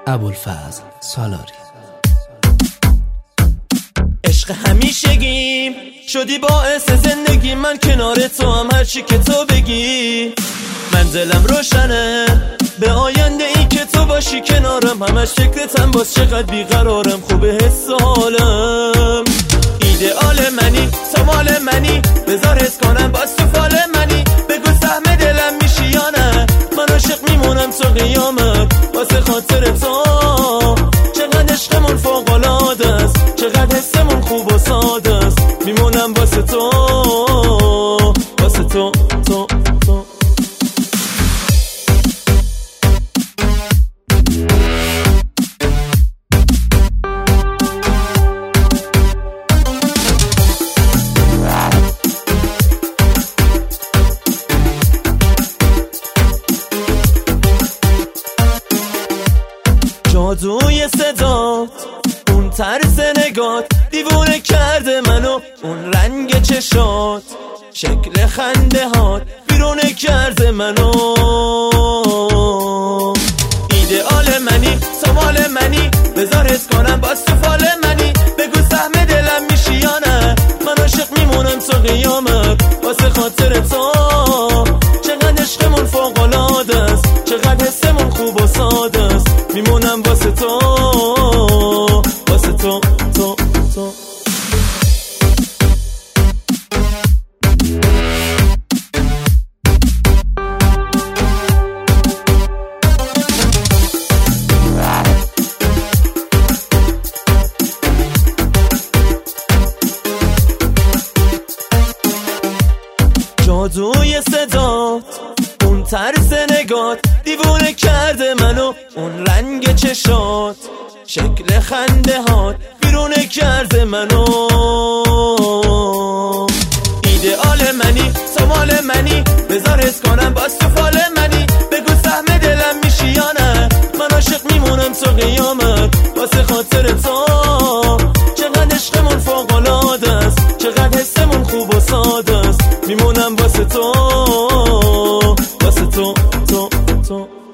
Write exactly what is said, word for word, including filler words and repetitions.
ابوالفضل سالاری. عشق همیشگیم شدی باعث زندگی، من کنار تو هم هرچی که تو بگی. من دلم روشنه به آینده ای که تو باشی کنارم، همش فکرتم باز چقدر بیقرارم. خوبه حس و حالم، ایدئال منی تو مال منی، بذار حس کنم باز تو فال منی. بگو سهم دلم میشی یا نه، من عاشق میمونم تا قیامت واسه خاطر تو. چقدر عشقمون فوق‌العاده است، چقدر حسمون خوب و ساده است، میمونم واسه تو واسه تو تو تو. جادوی صدات، اون طرز نگات، دیوونه کرده منو. اون رنگ چشات، شکل خنده هات، بیرونه کرده منو. ایدئال منی تو مال منی، بذار حس کنم باز تو فال منی. بگو سهم دلم میشی یا نه، من عاشق میمونم تا قیامت واسه خاطر تو. چقدر عشقمون فوق‌العاده است، چقدر حسمون خوب و ساده است، میمونم واسه تو واسه تو تو تو. جادوی صدات، اون طرز نگات، دیوونه کرده منو. اون رنگ چشات، شکل خنده هات، بیرونه کرده منو. ایدئال منی تو مال منی، بذار حس کنم باز تو فال منی. بگو سهم دلم میشی یا نه، من عاشق میمونم تا قیامت واسه خاطر تو. چقدر عشقمون فوق‌العاده است، چقدر حسمون خوب و ساده است، میمونم واسه تو واسه تو تو تو.